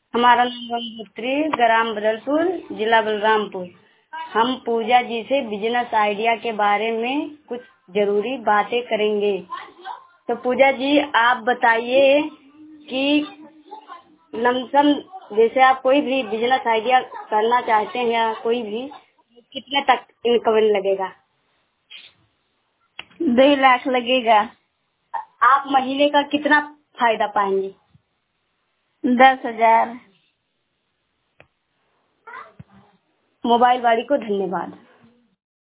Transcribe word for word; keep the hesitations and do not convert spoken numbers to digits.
हमारा नाम गंगोत्री, ग्राम बदलपुर, जिला बलरामपुर। हम पूजा जी से बिजनेस आइडिया के बारे में कुछ जरूरी बातें करेंगे। तो पूजा जी आप बताइए कि लमसम जैसे आप कोई भी बिजनेस आइडिया करना चाहते हैं या कोई भी, कितने तक इनकम लगेगा? दो लाख लगेगा। आप महीने का कितना फायदा पाएंगे? दस हजार। मोबाइल वाली को धन्यवाद।